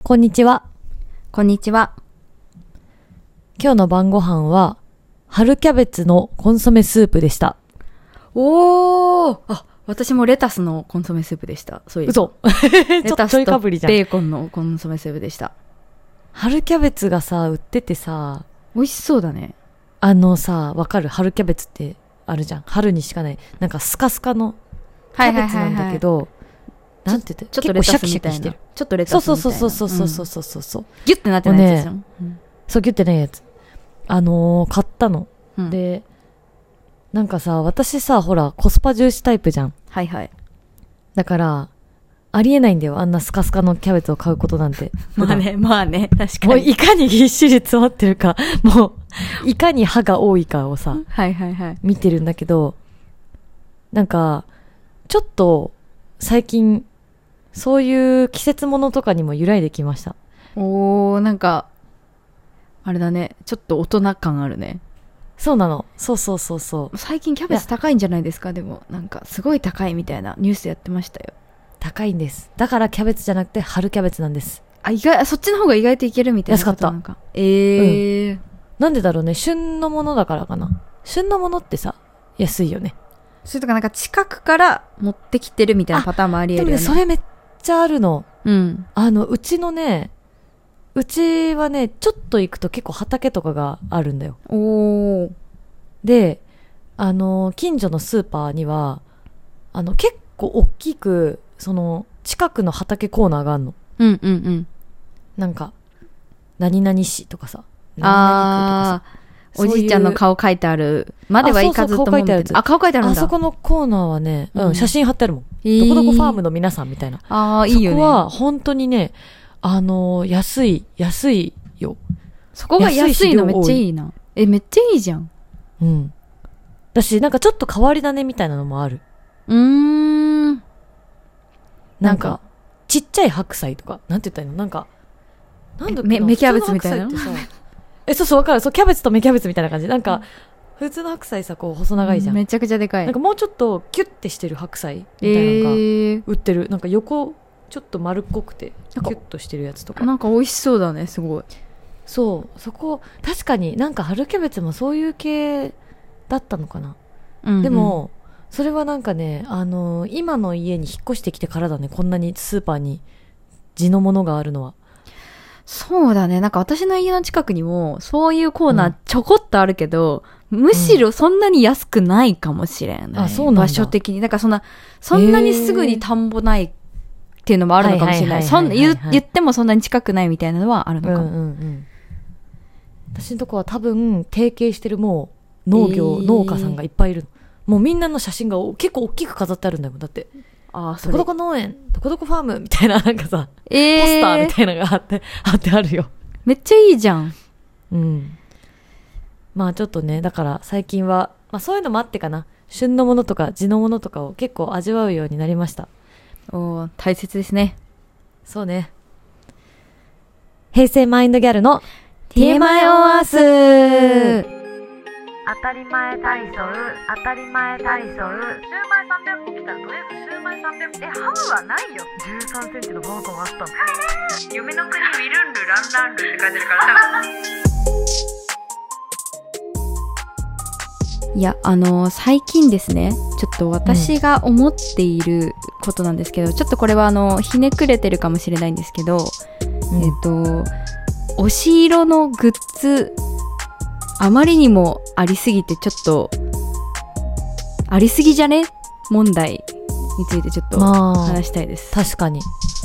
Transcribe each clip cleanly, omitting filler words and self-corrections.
こんにちは。 こんにちは。 今日の晩ご飯は春キャベツのコンソメスープでした。 おー、あ、私もレタスのコンソメスープでした。そういう。 嘘。 レタスちょいかとぶりじゃん。 ベーコンのコンソメスープでした。 春キャベツがさ売っててさ、 美味しそうだね。 わかる？春キャベツってあるじゃん。春にしかないなんかスカスカのキャベツなんだけど、なんて言ってちょっとレタスみたいな。 結構シャキシャキしてる。 ちょっとレタスみたいな。 そう。 ギュッてなってないやつじゃん。 そうギュってないやつ。買ったの。 うん、 で、なんかさ、私さ、ほらコスパ重視タイプじゃん。 はいはい。 だからありえないんだよ、あんなスカスカのキャベツを買うことなんて。 まあね、確かに。 もういかにぎっしり詰まってるか、もういかに歯が多いかをさ、 はい、 見てるんだけど、なんかちょっと最近そういう季節ものとかにも揺らいできました。 おー、なんかあれだね、ちょっと大人感あるね。 そうなの。そう。 最近キャベツ高いんじゃないですか？でもなんかすごい高いみたいなニュースでやってましたよ。 高いんです。だからキャベツじゃなくて春キャベツなんです。 あ、そっちの方が意外といけるみたいな。 安かった。 なんかなんでだろうね。旬のものだからかな。旬のものってさ、安いよね。 それとかなんか近くから持ってきてるみたいなパターンもありえるよね。 でもね、それめっちゃあるの。 うん。 うちはね、ちょっと行くと結構畑とかがあるんだよ。 おー。 で、近所のスーパーには、結構大きく、近くの畑コーナーがあるの。なんか、何々市とかさ、何々区とかさ。 おじいちゃんの顔書いてあるまではいかずと思うみたいな。顔書いてあるんだ。 あそこのコーナーはね、写真貼ってあるもん。どこどこファームの皆さんみたいな。 いいよね。 そこは本当にね、安いよ。 そこが安いのめっちゃいいな。めっちゃいいじゃん。 うん。だし、なんかちょっと変わり種みたいなのもある。なんか、ちっちゃい白菜とか、なんて言ったらいいの？なんだっけな、 芽キャベツみたいな。 そう、わかる。そう、キャベツと芽キャベツみたいな感じ。なんか、普通の白菜さ、こう、細長いじゃん。 めちゃくちゃでかい。 なんかもうちょっと、キュッてしてる白菜みたいなのが売ってる。なんか横、ちょっと丸っこくて、キュッとしてるやつとか。 なんか美味しそうだね、すごい。 そう、そこ、確かになんか春キャベツもそういう系だったのかな。でも、それはなんかね、今の家に引っ越してきてからだね、こんなにスーパーに地のものがあるのは。 そうだね。なんか私の家の近くにもそういうコーナーちょこっとあるけど、むしろそんなに安くないかもしれない。 あ、そうなんだ。 場所的に。だからそんなにすぐに田んぼないっていうのもあるのかもしれない。言ってもそんなに近くないみたいなのはあるのかも。 私のとこは多分提携してるもう農家さんがいっぱいいる。もうみんなの写真が結構大きく飾ってあるんだよ。だって。どこどこ農園、どこどこファームみたいな、なんかさ、ポスターみたいなのが貼ってあるよ。 めっちゃいいじゃん。 まあちょっとね、だから最近は、まあそういうのもあってかな。旬のものとか地のものとかを結構味わうようになりました。 大切ですね。 そうね。平成マインドギャルの TMI オンアース。 当たり前体操、当たり前体操。シューマイ300個来たらとりあえずシューマイ300個。ハムはないよ。13センチのバーコンあったの。 夢の国ウィルンルランランルって書いてるからいや、最近ですね、ちょっと私が思っていることなんですけど、ちょっとこれはひねくれてるかもしれないんですけど、推し色のグッズあまりにもありすぎて、ちょっとありすぎじゃね問題についてちょっと話したいです。 確かに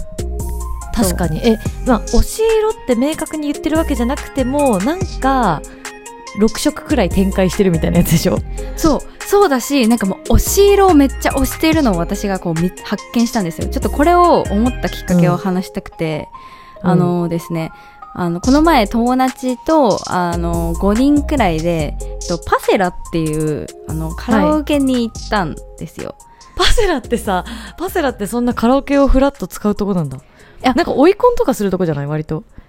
推し色って明確に言ってるわけじゃなくても、なんか6色くらい展開してるみたいなやつでしょ。 そうだし、なんかもう推し色をめっちゃ推しているのを私が発見したんですよ。ちょっとこれを思ったきっかけを話したくて、ですね、この前友達と5人くらいでパセラっていうカラオケに行ったんですよ。 パセラってそんなカラオケをフラッと使うとこなんだ。なんか追いコンとかするとこじゃない？割と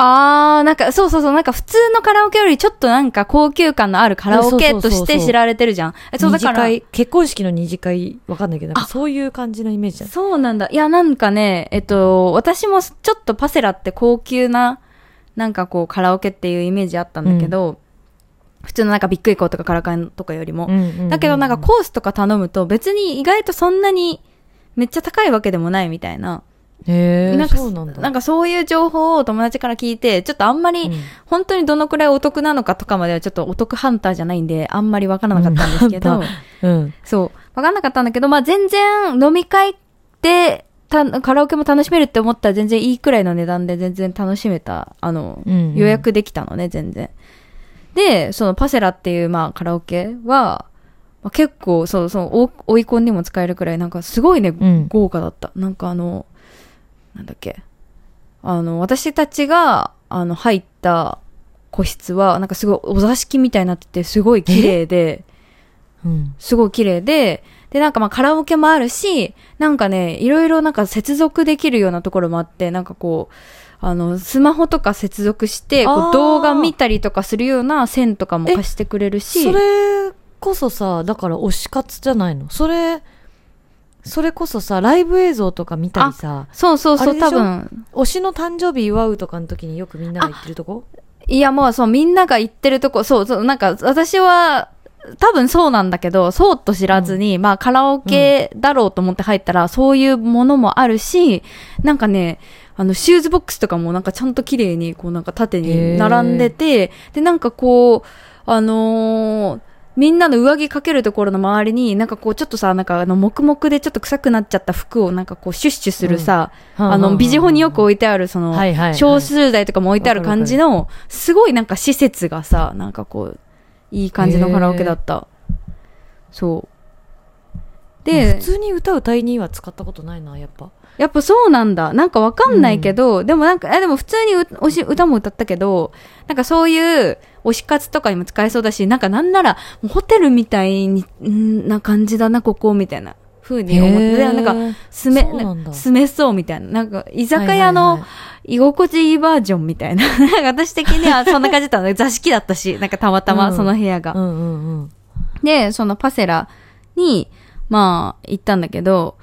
なんか、そうそうそう、なんか普通のカラオケよりちょっとなんか高級感のあるカラオケとして知られてるじゃん。そうだから。 結婚式の二次会、わかんないけど、なんかそういう感じのイメージだ。 そうなんだ。いや、なんかね、私もちょっとパセラって高級な、なんかこうカラオケっていうイメージあったんだけど、普通のなんかびっくりこうとかカラカンとかよりも。だけどなんかコースとか頼むと別に意外とそんなにめっちゃ高いわけでもないみたいな。 そうなんだ。 なんかそういう情報を友達から聞いて、ちょっとあんまり本当にどのくらいお得なのかとかまではちょっとお得ハンターじゃないんで、あんまりわからなかったんですけど、そう、わからなかったんだけど、まあ全然飲み会でカラオケも楽しめるって思ったら全然いいくらいの値段で全然楽しめた、予約できたのね、全然。で、そのパセラっていう、まあ、カラオケは、まあ、結構、追い込んにも使えるくらい、なんかすごいね、豪華だった。なんかなんだっけ。私たちが、入った個室は、なんかすごいお座敷みたいになってて、すごい綺麗で、すごい綺麗で、で、なんかまあカラオケもあるし、なんかね、いろいろなんか接続できるようなところもあって、なんかこう、スマホとか接続して、こう動画見たりとかするような線とかも貸してくれるし。 それこそさ、だから推し活じゃないの？それこそさ、ライブ映像とか見たりさ。 そう、多分。 推しの誕生日祝うとかの時によくみんなが行ってるとこ？ いや、もうそう、みんなが行ってるとこ、そう、なんか私は、多分そうなんだけど、そうと知らずに、まあカラオケだろうと思って入ったら、そういうものもあるし、なんかね、シューズボックスとかもなんかちゃんと綺麗に、こうなんか縦に並んでて、で、なんかこう、みんなの上着かけるところの周りに、なんかこうちょっとさ、なんか黙々でちょっと臭くなっちゃった服をなんかこうシュッシュするさ、ビジホによく置いてあるその、小数台とかも置いてある感じの、すごいなんか施設がさ、なんかこう、いい感じのカラオケだった。そう。 で、普通に歌いには使ったことないな、やっぱ。 やっぱそうなんだ。なんかわかんないけど、でもなんか、でも普通に歌も歌ったけど、なんかそういう推し活とかにも使えそうだし、なんかなんなら、もうホテルみたいな感じだな、ここ、みたいな風に思って、なんか住めそうみたいな。なんか居酒屋の居心地いいバージョンみたいな。なんか私的にはそんな感じだったの。座敷だったし、なんかたまたまその部屋が。で、そのパセラに、まあ、行ったんだけど、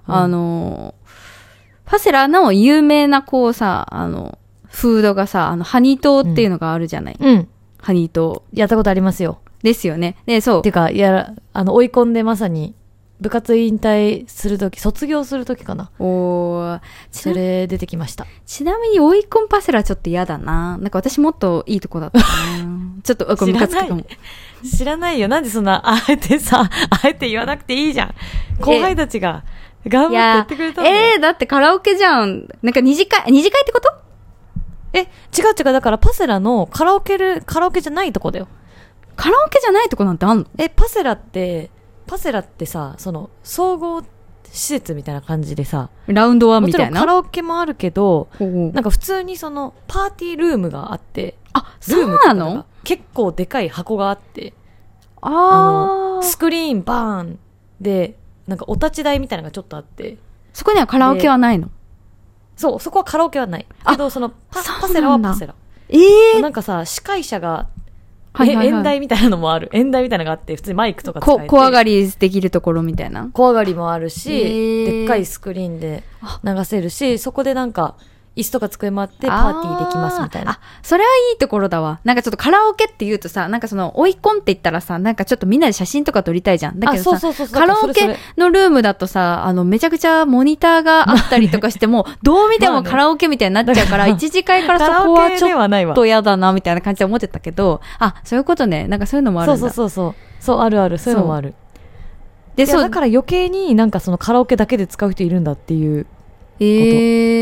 パセラの有名なこうさ、フードがさ、ハニートーっていうのがあるじゃない。ハニートー。やったことありますよ。 ですよね。で、そう。 てか、追い込んでまさに、部活引退するとき、卒業するときかな。それ出てきました。 ちなみに追い込んパセラちょっと嫌だな。なんか私もっといいとこだったな。ちょっと、これムカつくかも。 知らないよ。なんでそんな、あえて言わなくていいじゃん。後輩たちが。頑張ってやってくれたんだよ。 だってカラオケじゃん。なんか二次会ってこと？ 違う。だからパセラのカラオケじゃないとこだよ。 カラオケじゃないとこなんてあんの？ パセラってさ、その、総合施設みたいな感じでさ、 ラウンドワンみたいな。 もちろんカラオケもあるけど、なんか普通にその、パーティールームがあって、 そうなの？ 結構でかい箱があって、スクリーンバーンで、なんかお立ち台みたいなのがちょっとあって、 そこにはカラオケはないの？ そう、そこはカラオケはない。けど、そのパセラはパセラ。なんかさ、司会者が、演台みたいなのもある。演台みたいなのがあって、普通にマイクとか使えて。 小上がりできるところみたいな。 小上がりもあるし、でっかいスクリーンで流せるし、そこでなんか、椅子とか机もあってパーティーできますみたいな。 それはいいところだわ。なんかちょっとカラオケって言うとさ、なんかその追い込んって言ったらさ、なんかちょっとみんなで写真とか撮りたいじゃん。だけどさ、カラオケのルームだとさ、めちゃくちゃモニターがあったりとかしても、どう見てもカラオケみたいになっちゃうから、一次会からそこはちょっと嫌だなみたいな感じで思ってたけど、そういうことね。なんかそういうのもあるんだ。 そう、ある。そういうのもある。で、だから余計になんかそのカラオケだけで使う人いるんだっていう。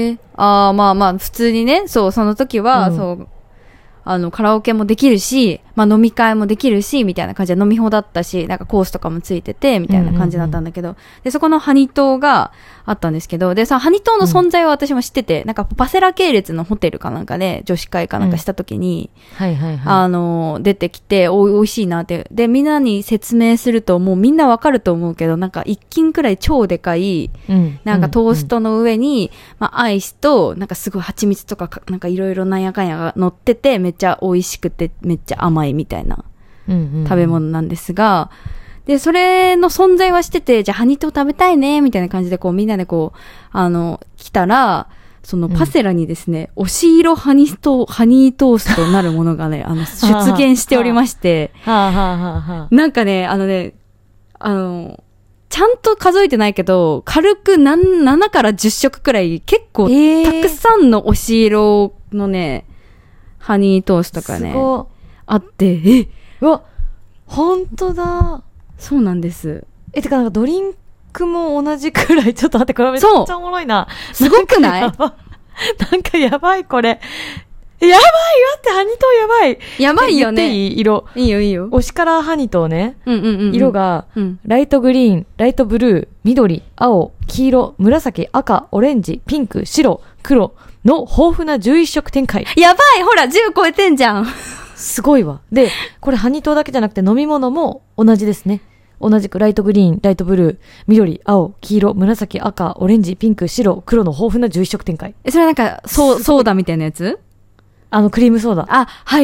まあ普通にね、そう、その時は、そう、カラオケもできるし、 まあ飲み会もできるしみたいな感じで飲み放だったし、なんかコースとかもついててみたいな感じだったんだけど、でそこのハニ島があったんですけど、でさハニ島の存在は私も知ってて、なんかパセラ系列のホテルかなんかで女子会かなんかした時に、 はいはいはい、 出てきておいしいなって、でみんなに説明するともうみんなわかると思うけど、なんか一斤くらい超でかい、なんかトーストの上に、まあアイスとなんかすごい蜂蜜とかなんかいろいろなんやかんやが乗ってて、めっちゃ美味しくてめっちゃ甘いみたいな食べ物なんですが、でそれの存在はしてて、じゃあハニトー食べたいねみたいな感じでこうみんなでこう来たら、そのパセラにですね、押し色ハニートーストなるものがね出現しておりましてなんかねちゃんと数えてないけど、軽く7から10色くらい結構たくさんの押し色のね、ハニートーストがね、あって、 うわ、ほんとだ。 そうなんです。 てかなんかドリンクも同じくらい、ちょっと待って、これめっちゃおもろいな。 すごくない？ なんかやばい、これ。やばいよって、ハニトーやばい。 やばいよね。 いい色。 いいよいいよ。 推しカラーハニトーね。 うん。 色が、ライトグリーン、ライトブルー、緑、青、黄色、紫、赤、オレンジ、ピンク、白、黒の豊富な11色展開。 やばい、ほら、10超えてんじゃん。 すごいわ。で、これハニトーだけじゃなくて飲み物も同じですね。同じくライトグリーン、ライトブルー、緑、青、黄色、紫、赤、オレンジ、ピンク、白、黒の豊富な11色展開。 それはなんか、ソーダみたいなやつ？ クリームソーダ。 あ、はい。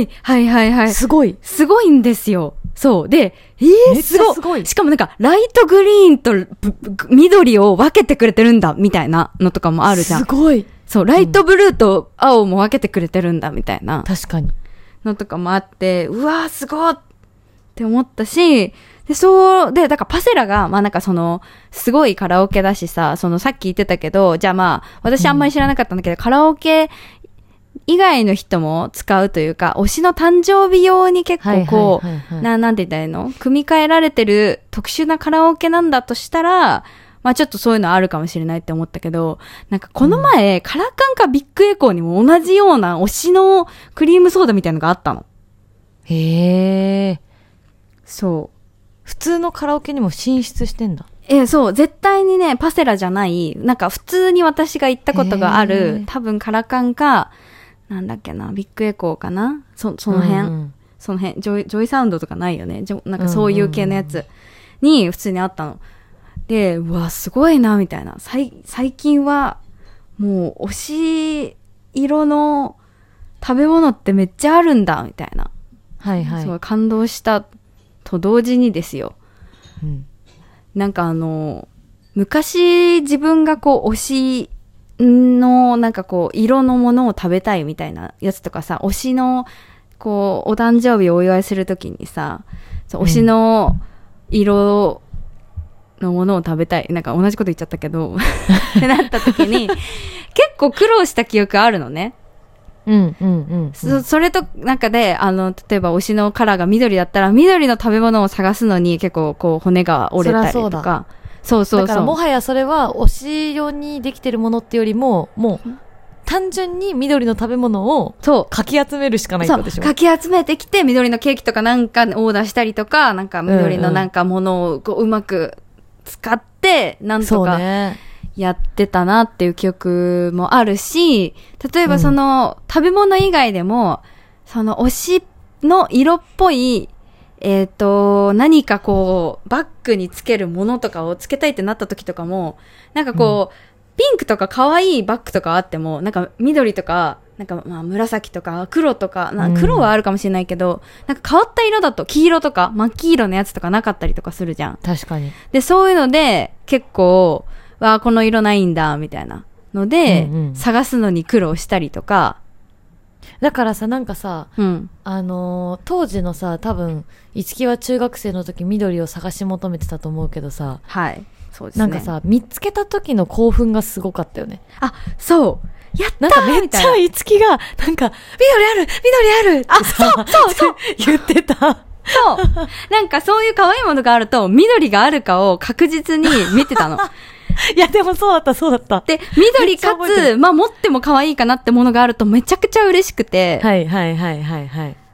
すごい。 すごいんですよ。そう。で、すごい。しかもなんか、ライトグリーンと緑を分けてくれてるんだ、みたいなのとかもあるじゃん。 すごい。 そう、ライトブルーと青も分けてくれてるんだ、みたいな。 確かに。 のとかもあって、うわーすごいって思ったし、で、だからパセラが、まあなんかすごいカラオケだしさ、さっき言ってたけど、じゃあまあ、私あんまり知らなかったんだけど、カラオケ以外の人も使うというか、推しの誕生日用に結構こう、なんて言ったらいいの？組み替えられてる特殊なカラオケなんだとしたら、まあちょっとそういうのあるかもしれないって思ったけど、なんかこの前、カラカンかビッグエコーにも同じような推しのクリームソーダみたいなのがあったの。 へー。 そう。 普通のカラオケにも進出してんだ。 そう、絶対にね、パセラじゃない、なんか普通に私が行ったことがある、多分カラカンか、なんだっけな、ビッグエコーかな、その辺、その辺、ジョイサウンドとかないよね。なんかそういう系のやつに普通にあったの。で、うわ、すごいな、みたいな。最近は、もう、推し色の食べ物ってめっちゃあるんだ、みたいな。 はいはい。 すごい感動したと同時にですよ。なんか昔自分がこう推しのなんかこう色のものを食べたいみたいなやつとかさ、推しのこうお誕生日をお祝いするときにさ、推しの色のものを食べたい、なんか同じこと言っちゃったけどってなったときに結構苦労した記憶あるのね。それとなんかで例えば推しのカラーが緑だったら緑の食べ物を探すのに結構こう骨が折れたりとか。そうだからもはやそれは推し用にできてるものってよりももう単純に緑の食べ物をかき集めるしかないってことでしょ。 かき集めてきて緑のケーキとかなんかオーダーしたりとか、なんか緑のなんかものをこううまく使ってなんとかやってたなっていう記憶もあるし、例えば食べ物以外でも推しの色っぽい何かこうバッグにつけるものとかをつけたいってなった時とかも、なんかこう、ピンクとか可愛いバッグとかあっても、なんか緑とかなんかまあ紫とか黒とか、黒はあるかもしれないけど、なんか変わった色だと黄色とか真っ黄色のやつとかなかったりとかするじゃん。 確かに。 でそういうので結構この色ないんだみたいなので、探すのに苦労したりとか。 だからさ、なんかさ、当時のさ、多分樹は中学生の時緑を探し求めてたと思うけどさ、 はい、そうですね。 なんかさ、見つけた時の興奮がすごかったよね。 あ、そうやったーなんかめっちゃ樹がなんか緑あるあ、そう言ってた。 そうなんかそういう可愛いものがあると緑があるかを確実に見てたの。 いやでもそうだったで、緑かつまあ持っても可愛いかなってものがあるとめちゃくちゃ嬉しくて、 はい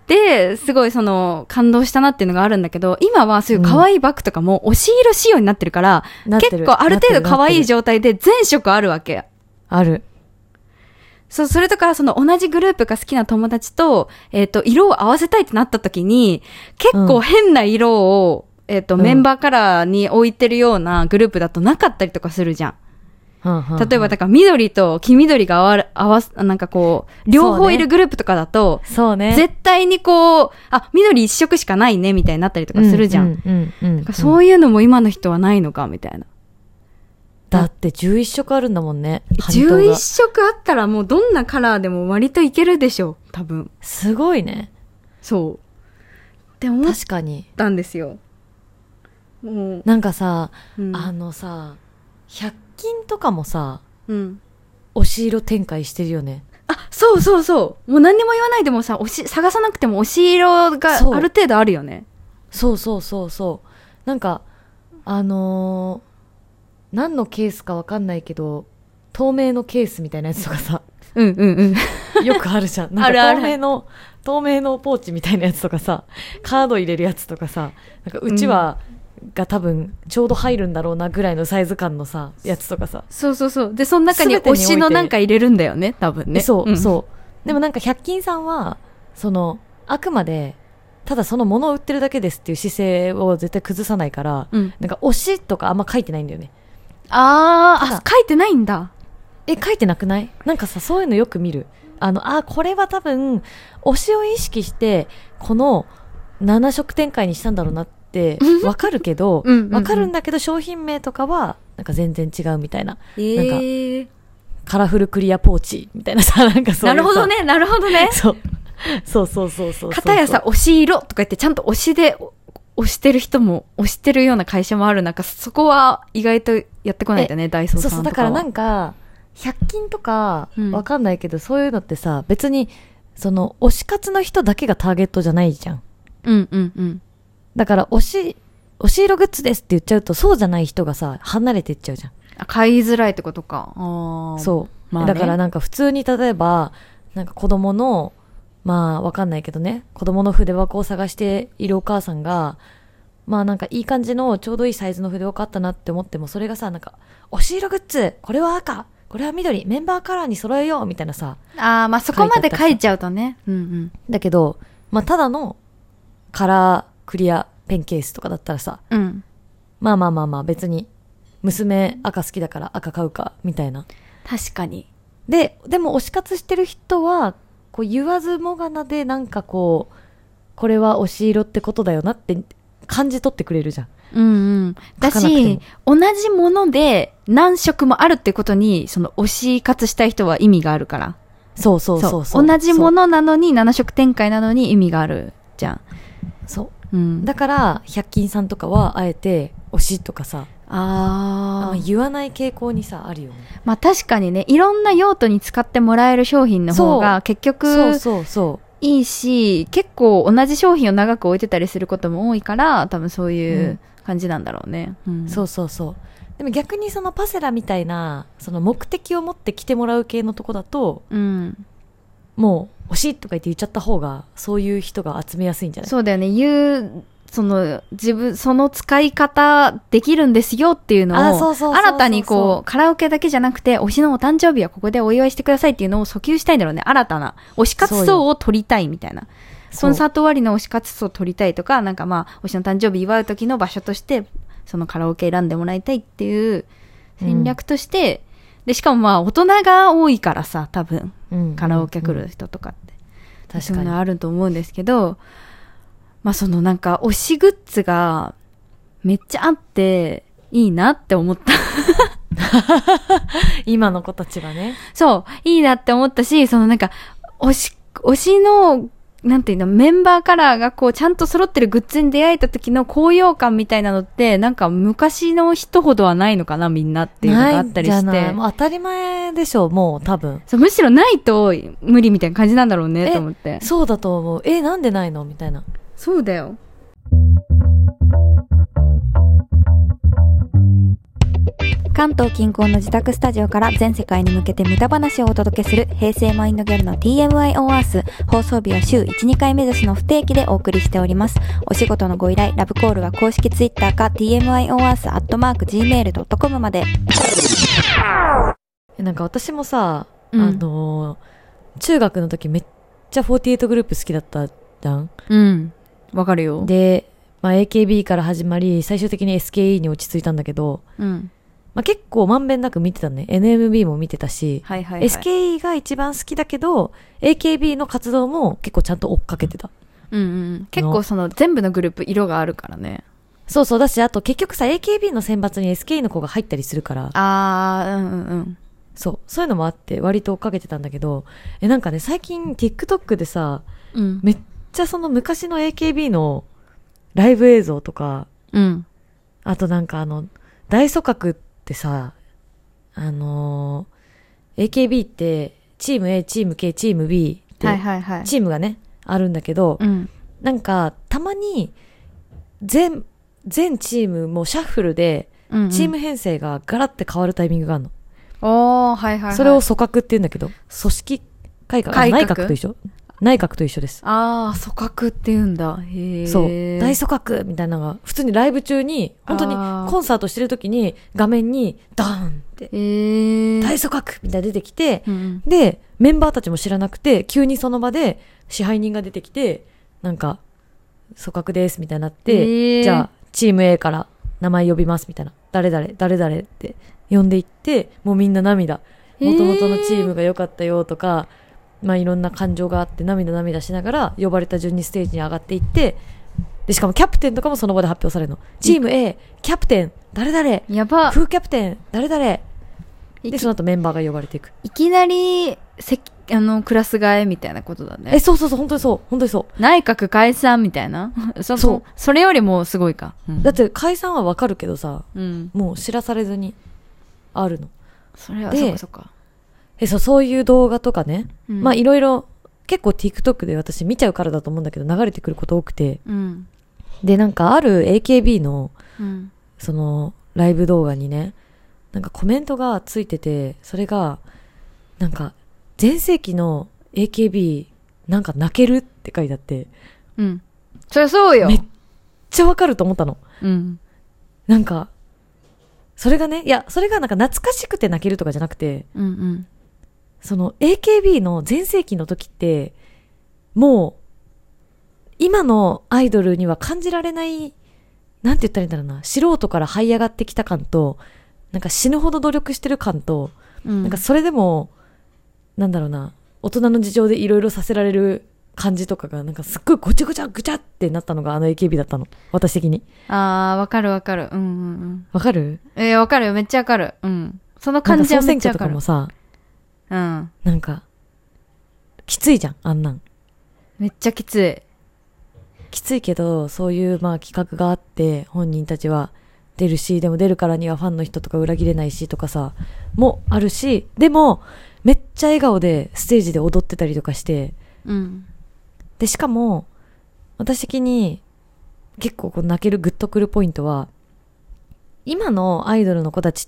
ですごいその感動したなっていうのがあるんだけど、今はそういう可愛いバッグとかも推し色仕様になってるから、結構ある程度可愛い状態で全色あるわけ。 ある。 そう、それとか、その同じグループが好きな友達と、色を合わせたいってなった時に、結構変な色を、メンバーカラーに置いてるようなグループだとなかったりとかするじゃん。例えば、だから緑と黄緑がなんかこう、両方いるグループとかだと、 そうね。 絶対にこう、緑一色しかないね、みたいになったりとかするじゃん。そういうのも今の人はないのか、みたいな。 だって11色あるんだもんね。 11色あったらもうどんなカラーでも割といけるでしょ、多分。 すごいね。 そう。って思っ確かに。 たんですよ。もうなんかさ、 うん、 100均とかもさ、 うん、 推し色展開してるよね。 そうそうそう。もう何にも言わないでもさ、探さなくても推し色がある程度あるよね。 そうそうそうそう。なんか、何のケースかわかんないけど、透明のケースみたいなやつとかさ。 うんうんうん。 よくあるじゃん。なんか透明のポーチみたいなやつとかさ、カード入れるやつとかさ、なんかうちわが多分ちょうど入るんだろうなぐらいのサイズ感のさ、やつとかさ。 そうそうそう。で、その中に推しのなんか入れるんだよね、多分ね。 そう、そう。でもなんか100均さんは、あくまで、ただその物を売ってるだけですっていう姿勢を絶対崩さないから、なんか推しとかあんま書いてないんだよね。 書いてないんだ。 書いてなくない？なんかさ、そういうのよく見る。これは多分、推しを意識して、この7色展開にしたんだろうなってわかるけど、わかるんだけど、商品名とかは、なんか全然違うみたいな。なんか、カラフルクリアポーチみたいなさ、なんかそういうさ。 なるほどね、なるほどね。 そう。そうそうそうそう。 片やさ、推し色とか言って、ちゃんと推しで、推してる人も、推してるような会社もある中、そこは意外とやってこないんだね、ダイソーさんとかは。そうそう、だからなんか、100均とか、わかんないけど、そういうのってさ、別に、推し活の人だけがターゲットじゃないじゃん。 うんうんうん。 だから、推し色グッズですって言っちゃうと、そうじゃない人がさ、離れていっちゃうじゃん。 買いづらいってことか。 そう。 まあね、 だからなんか普通に例えば、なんか子供の、まあわかんないけどね、子供の筆箱を探しているお母さんが、まあなんかいい感じのちょうどいいサイズの筆箱あったなって思っても、それがさ、なんか、推し色グッズ、これは赤、これは緑、メンバーカラーに揃えようみたいなさ。 まあそこまで書いちゃうとね。うんうん。 だけど、まあただのカラークリアペンケースとかだったらさ、 うん、 まあ別に、娘赤好きだから赤買うか、みたいな。 確かに。 でも推し活してる人は、こう言わずもがなでなんかこう、これは推し色ってことだよなって感じ取ってくれるじゃん。 うんうん。だし、同じもので何色もあるってことに、その推し活したい人は意味があるから。 そう。 同じものなのに、7色展開なのに意味があるじゃん。 そう。うん。だから、100均さんとかは、あえて、推しとかさ、言わない傾向にさ、あるよね。 まあ確かにね、いろんな用途に使ってもらえる商品の方が結局、いいし、結構同じ商品を長く置いてたりすることも多いから、多分そういう感じなんだろうね。 そう。でも逆にそのパセラみたいな、その目的を持って来てもらう系のとこだと、もう、推しとか言って言っちゃった方が、そういう人が集めやすいんじゃない？ そうだよね。その使い方できるんですよっていうのを、新たにこう、カラオケだけじゃなくて、推しのお誕生日はここでお祝いしてくださいっていうのを訴求したいんだろうね。新たな推し活層を取りたいみたいな。コンサート終わりの推し活層を取りたいとか、なんかまあ、推しの誕生日祝う時の場所として、そのカラオケ選んでもらいたいっていう戦略として、で、しかもまあ、大人が多いからさ、多分、カラオケ来る人とかって。確かに。あると思うんですけど、まあそのなんか推しグッズがめっちゃあっていいなって思った。 今の子たちはね。 そう、いいなって思ったし、そのなんか推しの、なんていうの、メンバーカラーがこうちゃんと揃ってるグッズに出会えた時の高揚感みたいなのって、なんか昔の人ほどはないのかな、みんなっていうのがあったりして。 ないじゃない。もう当たり前でしょ、もう多分。 そう、むしろないと無理みたいな感じなんだろうね、と思って。 そうだと思う。なんでないのみたいな。 そうだよ。 関東近郊の自宅スタジオから全世界に向けて無駄話をお届けする平成マインドギャルの TMI on Earth。放送日は週 1,2 回目指しの不定期でお送りしております。お仕事のご依頼、ラブコールは公式ツイッターか TMI on Earth@gmail.com まで。 なんか私もさ、 うん中学の時めっちゃ48グループ好きだったじゃん。 うん。わかるよ。 で、まあ、AKB から始まり最終的に SKE に落ち着いたんだけど、 うん。 まあ、結構まんべんなく見てたね。NMB も見てたし、 はいはいはい。 SKE が一番好きだけど AKB の活動も結構ちゃんと追っかけてた。 うんうん。結構その全部のグループ色があるからね。 そうそうだし、あと結局さ AKB の選抜に SKE の子が入ったりするから、 うんうんうん。 そういうのもあって割と追っかけてたんだけど、なんかね最近 TikTok でさ、 うん。 めっちゃその昔の AKB のライブ映像とか、 うん。 あとなんか大組閣ってさ、AKB ってチーム A、チーム K、チーム B って、 はいはいはい。 チームがね、あるんだけど、 うん。 なんかたまに全チームもシャッフルで、 うんうん、 チーム編成がガラッて変わるタイミングがあるの。 おー、はいはいはい。 それを組閣って言うんだけど、組織改革、内閣と一緒。内閣と一緒です。 あー、組閣って言うんだ。へー。 そう。大組閣みたいなのが、普通にライブ中に、本当にコンサートしてる時に画面にダーンって、大組閣みたいな出てきて、 うん、 で、メンバーたちも知らなくて、急にその場で支配人が出てきて、なんか、組閣ですみたいになって、じゃあ、チーム A から名前呼びますみたいな。誰々って呼んでいって、もうみんな涙。元々のチームが良かったよとか、まあいろんな感情があって涙しながら呼ばれた順にステージに上がっていって、でしかもキャプテンとかもその場で発表されるの。チーム A キャプテン誰々、 やば、 副キャプテン誰々で、その後メンバーが呼ばれていく。 いきなりクラス替えみたいなことだね。 そう本当にそう。 内閣解散みたいな。それよりもすごいか、うん、 だって解散はわかるけどさ、 うん、 もう知らされずにあるの。 それはそっか。 そういう動画とかね、 うん、 まあいろいろ結構 TikTok で私見ちゃうからだと思うんだけど流れてくること多くて、 うん、 でなんかある AKB の、 うん、 そのライブ動画にね、なんかコメントがついてて、それがなんか全盛期の AKB なんか泣けるって書いてあって、 うん、そりゃそうよ。 めっちゃわかると思ったの。 うん、 なんかそれがね、いやそれがなんか懐かしくて泣けるとかじゃなくて、 うんうん、 その AKB の全盛期の時ってもう今のアイドルには感じられない、なんて言ったらいいんだろうな、素人から這い上がってきた感と、なんか死ぬほど努力してる感と、 うん、 なんかそれでもなんだろうな、大人の事情でいろいろさせられる感じとかがなんかすっごいごちゃごちゃぐちゃってなったのがあの AKB だったの、私的に。 わかる。うんうんうん。 わかる？ わかるよ、めっちゃわかる。うん。その感じはめっちゃわかる。 なんか総選挙とかもさ、 うん。 なんかきついじゃん、あんなん。 めっちゃきつい。 きついけど、そういうまあ企画があって本人たちは出るし、でも出るからにはファンの人とか裏切れないしとかさもあるし、でもめっちゃ笑顔でステージで踊ってたりとかして、 うん、 でしかも私的に結構こう泣けるグッとくるポイントは、今のアイドルの子たちって、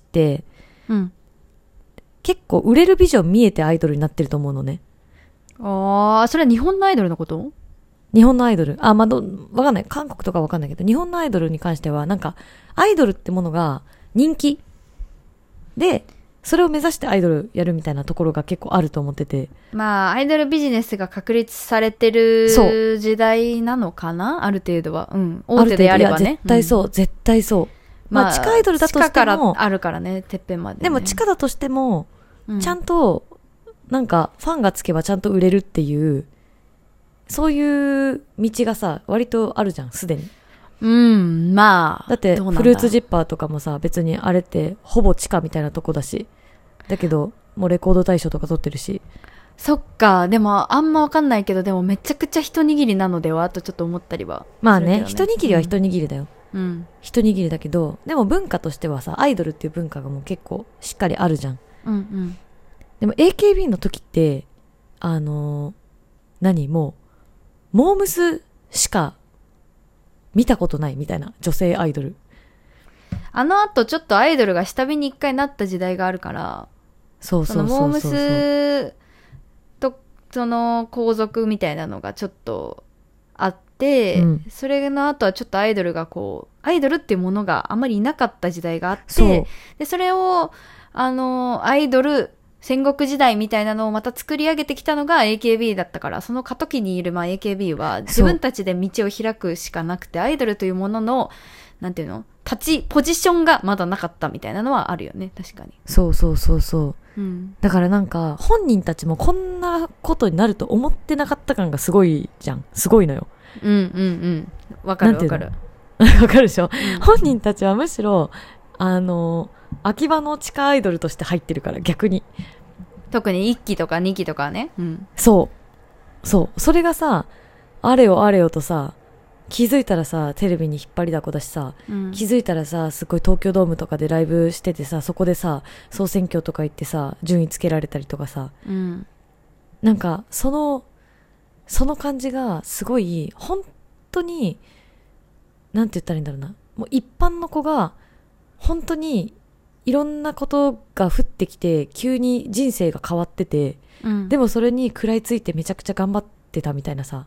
うん、 結構売れるビジョン見えてアイドルになってると思うのね。 それは日本のアイドルのこと？ 日本のアイドル。わかんない。韓国とかわかんないけど、日本のアイドルに関しては、なんか、アイドルってものが人気で、それを目指してアイドルやるみたいなところが結構あると思ってて。 まあ、アイドルビジネスが確立されてる時代なのかな、ある程度は。うん。大手でやればね。 絶対そう、絶対そう。まあ、地下アイドルだとしても。地下からあるからね、てっぺんまで、ね。 でも地下だとしても、ちゃんと、なんか、ファンがつけばちゃんと売れるっていう、そういう道がさ、割とあるじゃん、すでに。 うん、まあ。 だって、フルーツジッパーとかもさ、別にあれってほぼ地下みたいなとこだし。だけど、もうレコード大賞とか取ってるし。 そっか、でもあんまわかんないけど、でもめちゃくちゃ一握りなのではとちょっと思ったりは、 まあね、一握りは一握りだよ。 うん。 一握りだけど、でも文化としてはさ、アイドルっていう文化がもう結構しっかりあるじゃん。 うんうん。 でも AKB の時って、もう、モームスしか見たことないみたいな女性アイドル。 あの後ちょっとアイドルが下火に一回なった時代があるから、 そうそうそうそう。 モームスとその皇族みたいなのがちょっとあって、それの後はちょっとアイドルがこう、アイドルっていうものがあんまりいなかった時代があって、で、それを、アイドル、戦国時代みたいなのをまた作り上げてきたのが AKB だったから、その過渡期にいるまあ AKB は自分たちで道を開くしかなくて、アイドルというものの、なんていうの？ポジションがまだなかったみたいなのはあるよね、確かに。 そうそうそうそう。だからなんか、本人たちもこんなことになると思ってなかった感がすごいじゃん。すごいのよ。 わかるわかる。 わかるでしょ、本人たちはむしろ、秋葉の地下アイドルとして入ってるから、逆に。 特に1期とか2期とかね。 そう。そう。それがさ、あれよあれよとさ、気づいたらさ、テレビに引っ張りだこだしさ、気づいたらさ、すごい東京ドームとかでライブしててさ、そこでさ、総選挙とか行ってさ、順位つけられたりとかさ、なんか、その感じがすごい、本当に、なんて言ったらいいんだろうな。もう一般の子が、本当に、いろんなことが降ってきて、急に人生が変わってて、でもそれに食らいついてめちゃくちゃ頑張ってたみたいなさ、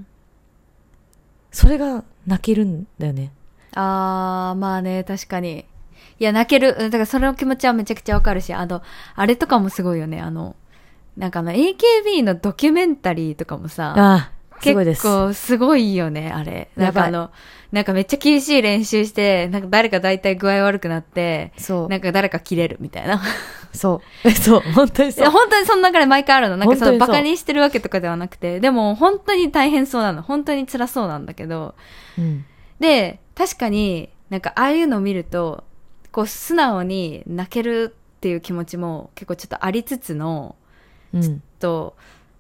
それが泣けるんだよね。 まあね、確かに。いや、泣ける。だからそれの気持ちはめちゃくちゃわかるし、あれとかもすごいよね。なんかAKB のドキュメンタリーとかもさ、 すごいです。 結構すごいよね、あれ。なんかなんかめっちゃ厳しい練習して、なんか誰か大体具合悪くなって、なんか誰か切れるみたいな。 そう。そう、本当にそう。 いや、本当にその中で毎回あるの。なんかそのバカにしてるわけとかではなくて、でも本当に大変そうなの。本当に辛そうなんだけど。で、確かになんかああいうのを見ると、こう素直に泣けるっていう気持ちも結構ちょっとありつつの、ちょっと、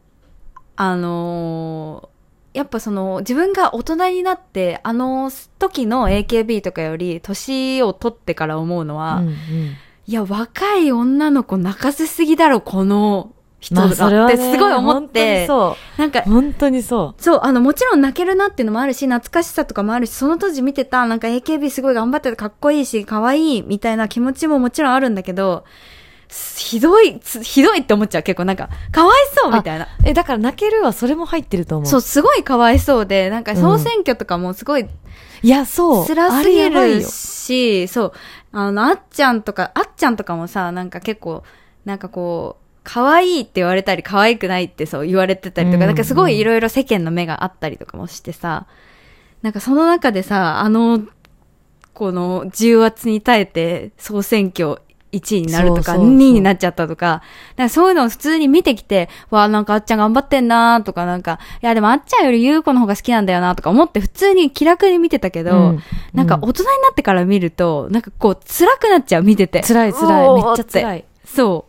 やっぱその自分が大人になって時の AKB とかより年を取ってから思うのは、いや若い女の子泣かせすぎだろこの人だってすごい思って、 なんか本当にそう。 もちろん泣けるなっていうのもあるし、懐かしさとかもあるし、その当時見てたなんか AKB すごい頑張っててかっこいいし可愛いみたいな気持ちももちろんあるんだけど、ひどいって思っちゃう。結構なんか、かわいそうみたいな。 だから泣けるはそれも入ってると思う。 そう、すごいかわいそうで、なんか総選挙とかもすごい、 いや、そう。 辛すぎるし、そう、あっちゃんとかもさ、なんか結構、なんかこう、可愛いって言われたり、可愛くないってそう言われてたりとか、なんかすごいいろいろ世間の目があったりとかもしてさ、なんかその中でさ、この重圧に耐えて総選挙、1位になるとか、2位になっちゃったとか、なんかそういうのを普通に見てきて、なんかあっちゃん頑張ってんなーとか、なんか、いやでもあっちゃんより優子の方が好きなんだよなとか思って普通に気楽に見てたけど、なんか大人になってから見ると、なんかこう辛くなっちゃう、見てて。 辛い、めっちゃ辛い。 そう。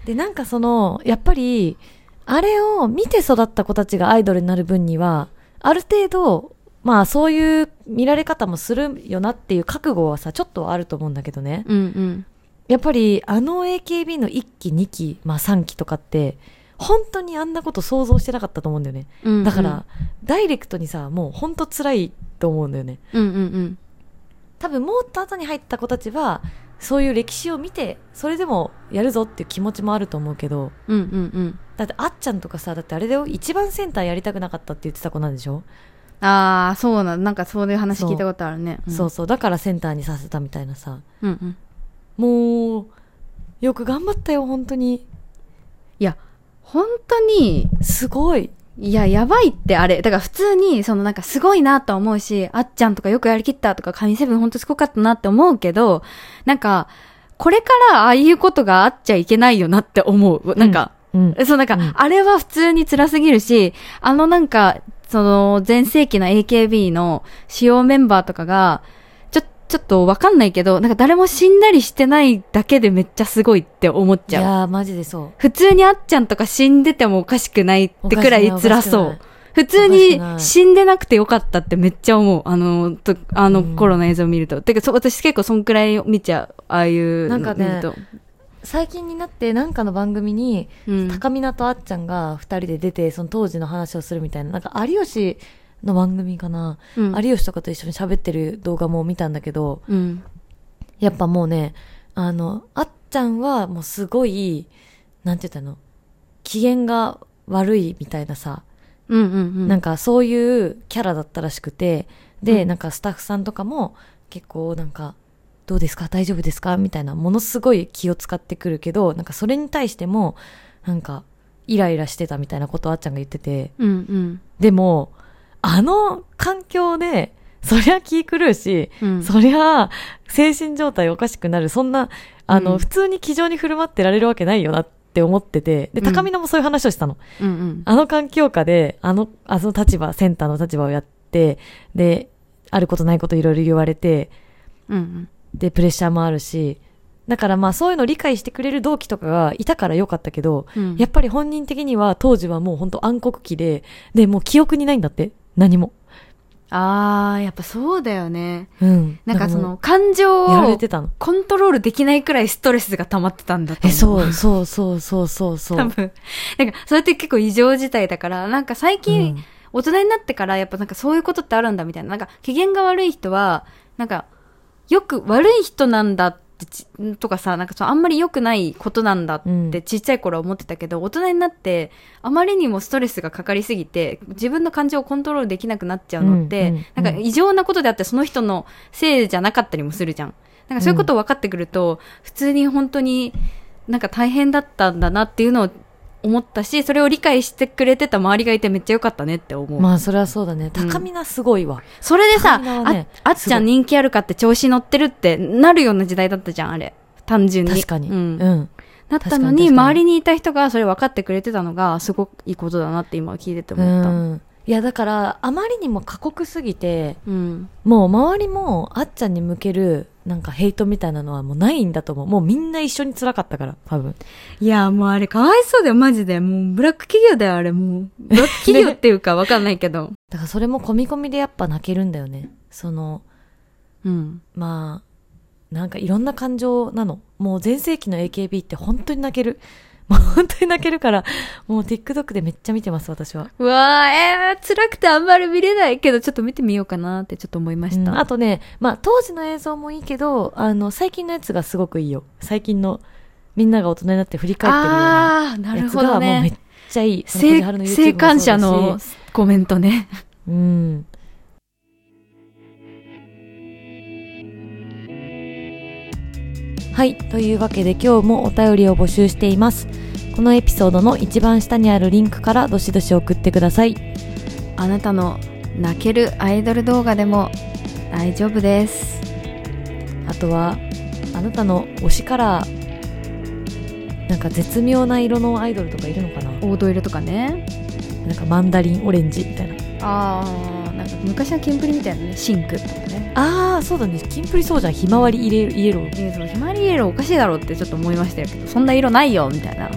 で、なんかやっぱり、あれを見て育った子たちがアイドルになる分には、ある程度、まあそういう見られ方もするよなっていう覚悟はさ、ちょっとあると思うんだけどね。やっぱりAKB の1期2期、まあ3期とかって本当にあんなこと想像してなかったと思うんだよね、だからダイレクトにさもう本当辛いと思うんだよね、多分もっと後に入った子たちはそういう歴史を見てそれでもやるぞっていう気持ちもあると思うけど、だってあっちゃんとかさ、だってあれだよ、一番センターやりたくなかったって言ってた子なんでしょ。 そうなんかそういう話聞いたことあるね。 そうそう、だからセンターにさせたみたいなさ、もうよく頑張ったよ本当に。 いや本当にすごい。 いややばいってあれだから普通にそのなんかすごいなと思うし、あっちゃんとかよくやりきったとか神セブン本当すごかったなって思うけど、なんかこれからああいうことがあっちゃいけないよなって思う。なんか、そうなんか、あれは普通に辛すぎるし、なんかその前世紀の AKB の主要メンバーとかがちょっとわかんないけど、なんか誰も死んだりしてないだけでめっちゃすごいって思っちゃう。 いやーマジでそう。 普通にあっちゃんとか死んでてもおかしくないってくらい辛そう。普通に死んでなくてよかったってめっちゃ思う。頃の映像を見ると。てか私結構そんくらい見ちゃう。ああいうなんかね、最近になってなんかの番組に、高見菜とあっちゃんが2人で出てその当時の話をするみたいな、なんか有吉の番組かな、有吉とかと一緒に喋ってる動画も見たんだけど、 やっぱもうね、あっちゃんはもうすごい、なんて言ったの、機嫌が悪いみたいなさ、 うんうんうん。 なんかそういうキャラだったらしくて、で、 うんなんかスタッフさんとかも結構なんか、どうですか大丈夫ですかみたいな、ものすごい気を使ってくるけど、なんかそれに対しても、なんか、イライラしてたみたいなことをあっちゃんが言ってて、 うんうん。 でも、あの環境で、そりゃ気狂うし、 うんそりゃ精神状態おかしくなる、そんな、 うん普通に気丈に振る舞ってられるわけないよなって思ってて、で、 うん高見菜もそういう話をしたの。 うんうん。 あの環境下で、あの立場、センターの立場をやって、で、あることないこといろいろ言われて、 うんうん。 で、プレッシャーもあるし、だからまあそういうのを理解してくれる同期とかがいたからよかったけど、 うんやっぱり本人的には当時はもう本当暗黒期で、で、もう記憶にないんだって、何も。 あー、やっぱそうだよね。 うん。 なんかそもの感情うやられをてたの。 コントロールできないくらいストレスが溜まってたんだと思う。 そうそう。 多分。なんか、それって結構異常事態だから、なんか最近、大人になってからやっぱなんかそういうことってあるんだみたいな。なんか、機嫌が悪い人は、なんか、よく悪い人なんだってとかさ、なんかあんまり良くないことなんだってちっちゃい頃は思ってたけど、大人になってあまりにもストレスがかかりすぎて自分の感情をコントロールできなくなっちゃうのって、なんか異常なことであってその人のせいじゃなかったりもするじゃん。なんかそういうことを分かってくると、普通に本当になんか大変だったんだなっていうのを思ったし、それを理解してくれてた周りがいてめっちゃ良かったねって思う。 まあそれはそうだね。高見菜すごいわ。 それでさ、 高見菜はねあっちゃん人気あるかって調子乗ってるってなるような時代だったじゃん、あれ。単純に。 確かに。 うん。 うん。 だったのに、 確かに周りにいた人がそれ分かってくれてたのが、すごくいいことだなって今聞いてて思った。 うんいやだからあまりにも過酷すぎて、 うん。 もう周りもあっちゃんに向けるなんかヘイトみたいなのはもうないんだと思う。もうみんな一緒に辛かったから多分。 いや、もうあれかわいそうだよ、マジで。もうブラック企業だよ、あれ。もう。ブラック企業っていうか分かんないけど。 だからそれも込み込みでやっぱ泣けるんだよね。そのうん。 まあなんかいろんな感情なの。もう全盛期の AKB って本当に泣ける。もう本当に泣けるから、もう TikTok でめっちゃ見てます私は。 うわー、辛くてあんまり見れないけど、ちょっと見てみようかなってちょっと思いました。 あとね、まあ当時の映像もいいけど、最近のやつがすごくいいよ。最近のみんなが大人になって振り返ってるようななるやつがもうほどね。 めっちゃいい。 生還者のコメントね。 うん。はい。というわけで今日もお便りを募集しています。このエピソードの一番下にあるリンクからどしどし送ってください。 あなたの泣けるアイドル動画でも大丈夫です。 あとは、あなたの推しカラー、なんか絶妙な色のアイドルとかいるのかな？ 黄土色とかね。 なんかマンダリンオレンジみたいな。 なんか昔はキンプリみたいなね、シンクとかね。 そうだね。キンプリそうじゃん。ひまわりイエロー。 そう、ひまわりイエローおかしいだろうってちょっと思いましたけど、そんな色ないよみたいな。はい。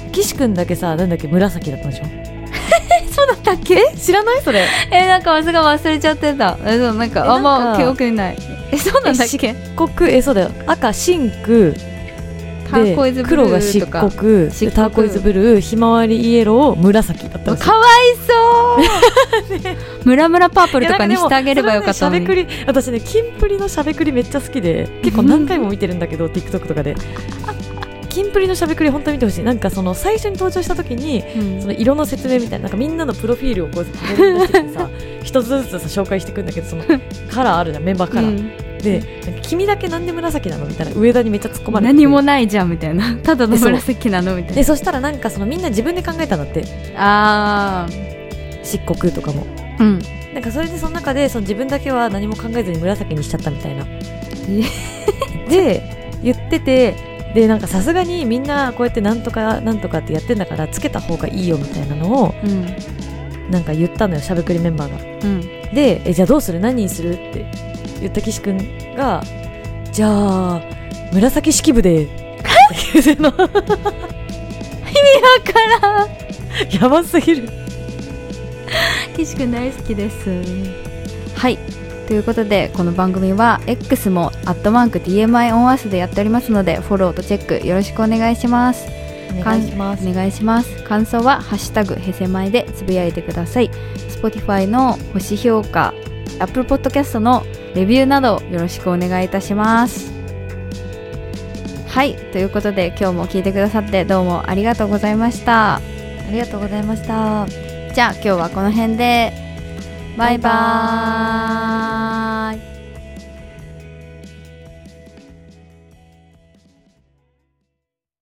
岸くんだけさ、なんだっけ、紫だったんでしょ？ そうだったっけ？ 知らないそれ。 なんかまさか忘れちゃってた。なんかあんま記憶にない。そうなんだっけ？ そうだよ。赤、真紅、 ターコイズブル黒がーとか。 漆黒、でターコイズブルー、ひまわりイエロー、紫だったんですよ。 かわいそうムラムラパープルとかにしてあげればよかったのに。 しゃべくり、私ね、キンプリのしゃべくりめっちゃ好きで、結構何回も見てるんだけど、TikTok とかで。キンプリのしゃべくり本当に見てほしい。なんかその最初に登場した時に、その色の説明みたいな、なんかみんなのプロフィールをこう出しててさ、一つずつさ紹介していくんだけど、そのカラーあるじゃん、メンバーカラー。で、なんか君だけなんで紫なのみたいな、上田にめっちゃ突っ込まれて。 何もないじゃんみたいな。ただの紫なのみたいな。 で、そしたらなんかそのみんな自分で考えたんだって。漆黒とかも。 うん。 なんかそれでその中でその自分だけは何も考えずに紫にしちゃったみたいな。で、言ってて、でなんかさすがにみんなこうやってなんとかなんとかってやってんだからつけた方がいいよみたいなのをなんか言ったのよ、しゃべくりメンバーが。でじゃあどうする、何にするって言った岸くんが、じゃあ紫式部で意味わからんやばすぎる。 岸くん大好きです。はい、ということでこの番組は X も@TMIオンアースでやっておりますので、フォローとチェックよろしくお願いします。 お願いします。 お願いします。感想はハッシュタグへせまいでつぶやいてください。 Spotify の星評価、Apple Podcast のレビューなどよろしくお願いいたします。はい、ということで今日も聞いてくださってどうもありがとうございました。 ありがとうございました。 じゃあ今日はこの辺でバイバーイ。